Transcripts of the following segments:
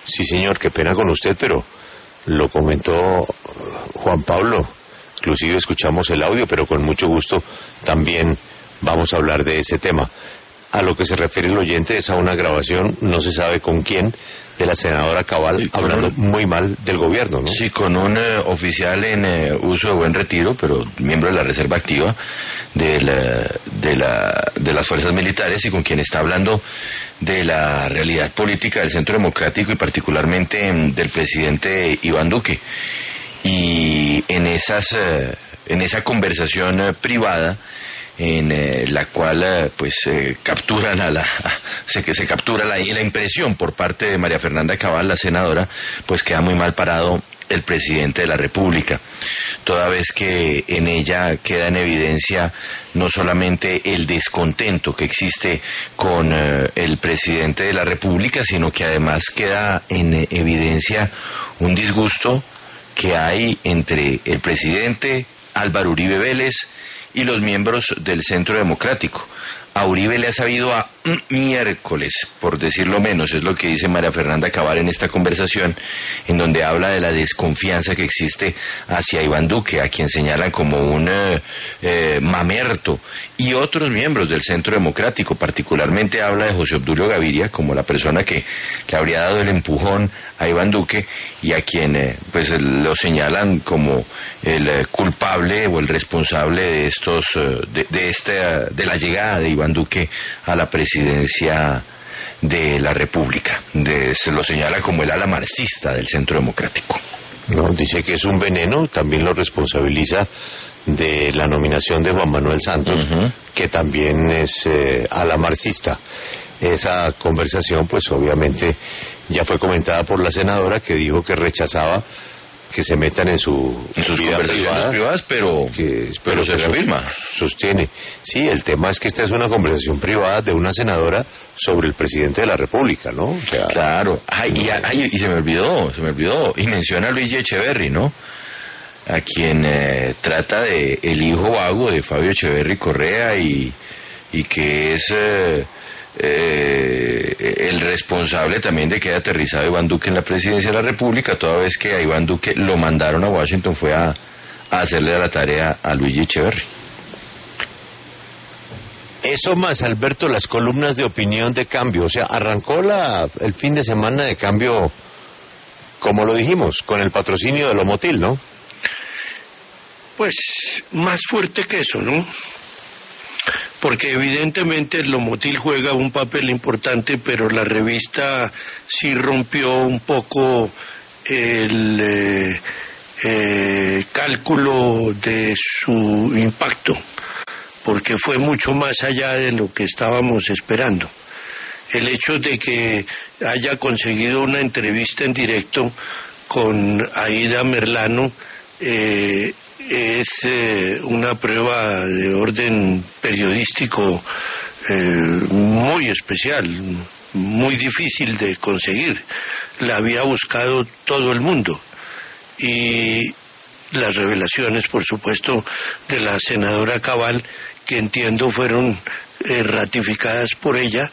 Sí, señor, qué pena con usted, pero lo comentó Juan Pablo. Inclusive escuchamos el audio, pero con mucho gusto también vamos a hablar de ese tema. A lo que se refiere el oyente es a una grabación, no se sabe con quién, de la senadora Cabal, sí, hablando muy mal del gobierno, ¿no? Sí, con un oficial en uso de buen retiro, pero miembro de la Reserva Activa de las fuerzas militares, y con quien está hablando de la realidad política del Centro Democrático y particularmente del presidente Iván Duque. Y en esa conversación privada, en la cual se captura la impresión por parte de María Fernanda Cabal, la senadora, pues queda muy mal parado el presidente de la República, toda vez que en ella queda en evidencia no solamente el descontento que existe con el presidente de la República, sino que además queda en evidencia un disgusto que hay entre el presidente Álvaro Uribe Vélez y los miembros del Centro Democrático. A Uribe le ha sabido a miércoles, por decirlo menos, es lo que dice María Fernanda Cabal en esta conversación, en donde habla de la desconfianza que existe hacia Iván Duque, a quien señalan como un mamerto, y otros miembros del Centro Democrático. Particularmente habla de José Obdulio Gaviria como la persona que le habría dado el empujón a Iván Duque, y a quien lo señalan como el culpable o el responsable de estos de la llegada de Iván Duque a la presidencia de la República. Se lo señala como el ala marxista del Centro Democrático. No, dice que es un veneno, también lo responsabiliza de la nominación de Juan Manuel Santos, que también es ala marxista. Esa conversación, pues obviamente ya fue comentada por la senadora, que dijo que rechazaba que se metan en sus vida privadas, pero se reafirma. Sostiene. Sí, el tema es que esta es una conversación privada de una senadora sobre el presidente de la República, ¿no? O sea, claro. Y se me olvidó, y menciona a Luigi Echeverri, ¿no? A quien trata de el hijo vago de Fabio Echeverri Correa, y que es el responsable también de que haya aterrizado Iván Duque en la presidencia de la República, toda vez que a Iván Duque lo mandaron a Washington fue a hacerle la tarea a Luigi Echeverri. Eso más, Alberto, las columnas de opinión de Cambio, o sea, arrancó el fin de semana de Cambio, como lo dijimos, con el patrocinio de Lomotil, ¿no? Pues más fuerte que eso, ¿no? Porque evidentemente el Lomotil juega un papel importante, pero la revista sí rompió un poco el cálculo de su impacto, porque fue mucho más allá de lo que estábamos esperando. El hecho de que haya conseguido una entrevista en directo con Aida Merlano es una prueba de orden periodístico muy especial, muy difícil de conseguir. La había buscado todo el mundo. Y las revelaciones, por supuesto, de la senadora Cabal, que entiendo fueron ratificadas por ella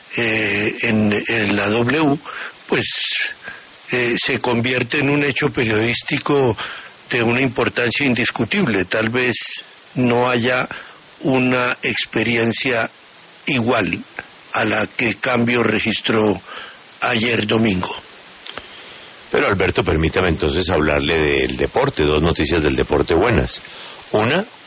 en la W, pues se convierte en un hecho periodístico de una importancia indiscutible. Tal vez no haya una experiencia igual a la que Cambio registró ayer domingo. Pero Alberto, permítame entonces hablarle del deporte, dos noticias del deporte buenas. Una,